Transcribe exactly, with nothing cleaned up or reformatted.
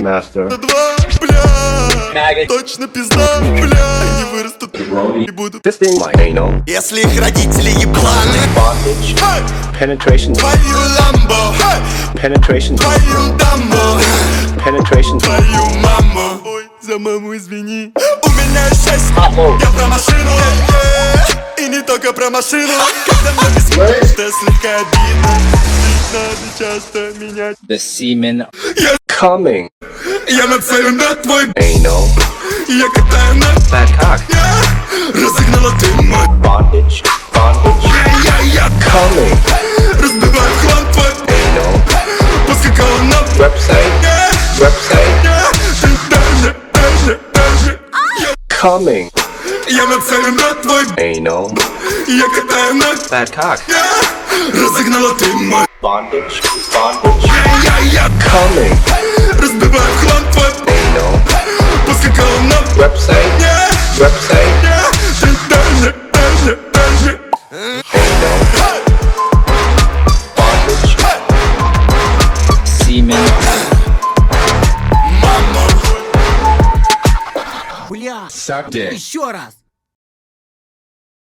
master. Два, бля, точно пизда, бля. Они вырастут и будут Fisting my anal. если их родители ебланы. Bondage. Hey! Penetration. Твою ламбо, hey! Penetration. Твою дамбо, Penetration. твою маму. Ой, за маму извини. У меня шесть, я про машину, yeah. И не только про машину. Когда много смеешь, это слегка обидно. Ведь надо часто менять. The semen. Я, Coming. я нацелен на твой, Anal. я катаю на, Fat cock. я разогнала ты мой. Bondage. Bondage. Я, я, я Coming. разбиваю хлам твой. Anal. Поскакала на Website. я, Website. я, ты даже, даже, даже. Я, Coming. я нацелен на твой, Anal. я катаю на, Fat cock. я разогнала ты мой. Bondage. Bondage. Я, я, я Coming. разбиваю хлам твой. Anal. Поскакала на Website. я, Website. я, ты даже, даже, даже. Anal. Bondage. Semen. Мама. Бля, Suck dick. еще раз.